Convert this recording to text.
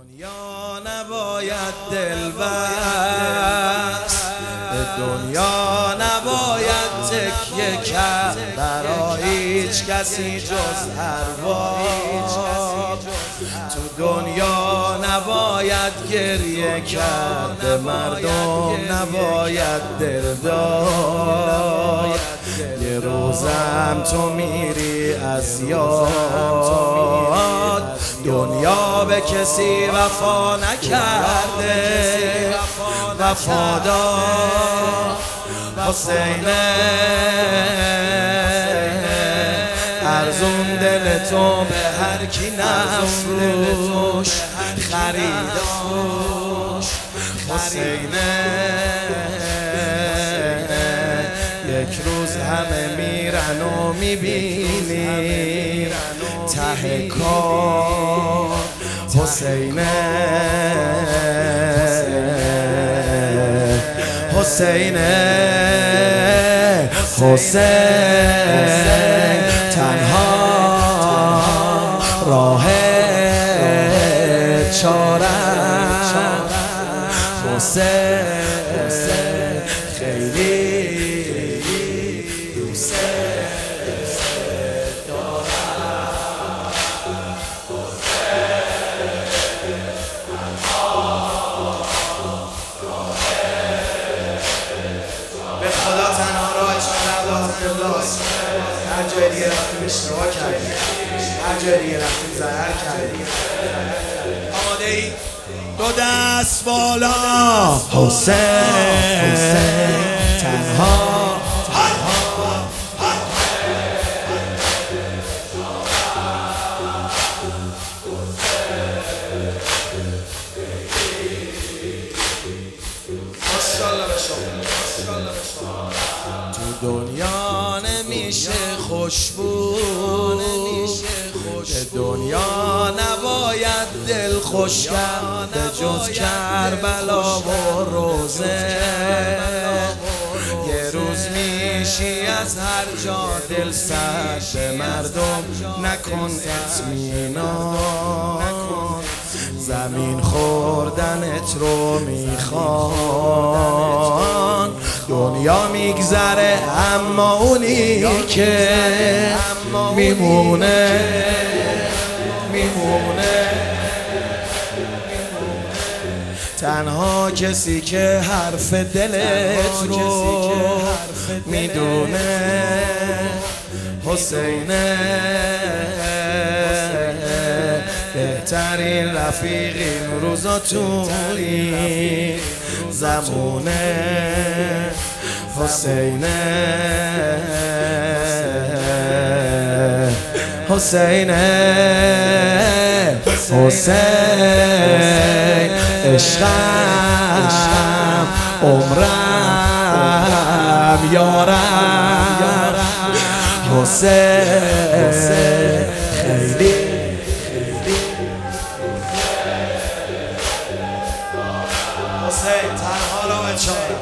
دنیا نباید دل بست، به دنیا نباید تکیه کرد برای هیچ کسی جز ارواح. تو دنیا نباید گریه کرد، به مردم نباید دل داد. یه روزم تو میری از یاد، دنیا به کسی وفا نکرده، وفادار حسینه. ارزون دل تو به هر کی نفروش، خریداش حسینه. یک روز همه میرن و میبینی ته کار حسینه. حسینه حسین تنها راه چاره. حسین خیلی دوست دارم. به خدا تنها راهش الله. هر جای دیگه رفتیم اشتباه کردیم، هر جای دیگه رفتیم ضرر کردیم. آماده ای؟ دو دست بالا حسین تنها. تو دنیا نمیشه خوش بود، به دنیا نباید دل خوش کرد، به جز کربلا و روزه. یه روز میشی از هر جا دل سرد، به مردم نکن اطمینان. زمین خوردنت رو میخوان، دنیا میگذره اما اونی که میمونه. تنها کسی که حرف دلت رو میدونه حسینه. بهترین رفیق این روزا تو این زمونه حسینه. حسینه حسین عشقم عمرم یارم. حسین خیلی حسین تنها را بچار.